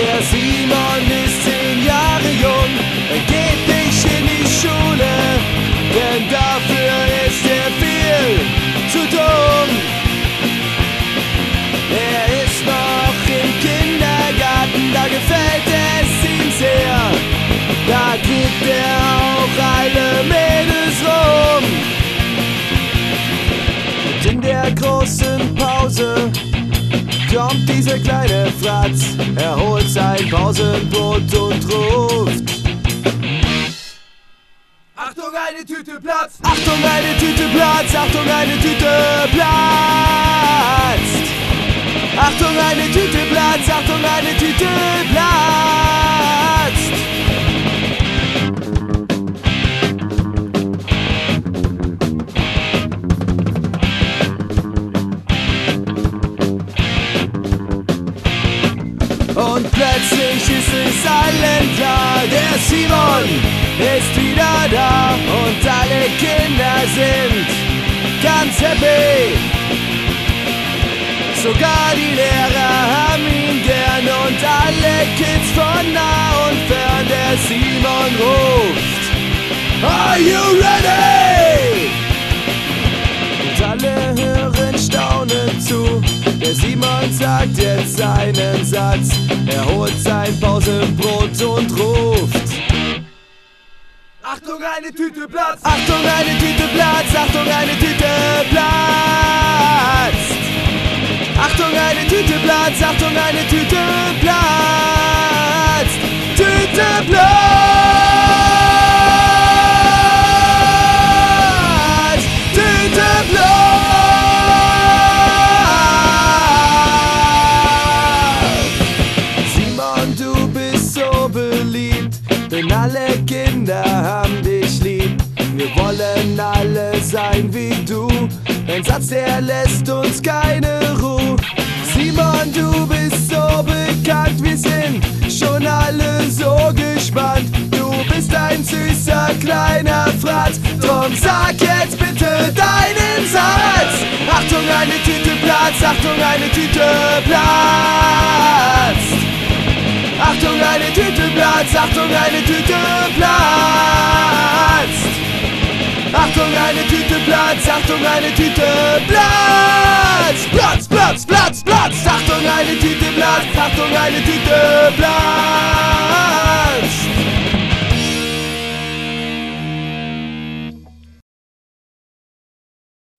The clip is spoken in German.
Der Simon ist 10 Jahre jung, er geht nicht in die Schule, denn dafür ist er viel zu dumm. Er ist noch im Kindergarten, da gefällt es ihm sehr, da kriegt er auch alle Mädels rum. Und in der großen Pause kommt dieser kleine Fratz, er holt sein Pausenbrot und ruft: Achtung, eine Tüte Platz! Achtung, eine Tüte Platz! Achtung, eine Tüte platzt! Achtung, eine Tüte platzt! Achtung, eine Tüte platzt! Und plötzlich ist es allen klar, der Simon ist wieder da und alle Kinder sind ganz happy. Sogar die Lehrer haben ihn gern und alle Kids von nah und fern. Der Simon ruft: Are you ready? Und alle hören staunend zu. Der Simon sagt jetzt seinen Satz. Er holt sein Pausenbrot und ruft: Achtung, eine Tüte platzt! Achtung, eine Tüte platzt! Achtung, eine Tüte platzt! Achtung, eine Tüte platzt! Achtung, eine Tüte platzt! Tüte platzt! Tüte platzt! Simon, du bist so beliebt, denn alle Kinder haben dich lieb. Wir wollen alle sein wie du. Dein Satz, der lässt uns keine Ruhe. Simon, du bist so bekannt, wir sind schon alle so gespannt. Du bist ein süßer kleiner Fratz, drum sag jetzt bitte deinen Satz. Achtung, eine Tüte platzt! Achtung, eine Tüte platzt! Achtung, eine Tüte platzt! Achtung, eine Tüte platzt! Achtung, eine Tüte platzt! Achtung, eine Tüte platzt! Platz, Platz, Platz, Platz! Achtung, eine Tüte platzt! Achtung, eine Tüte platzt!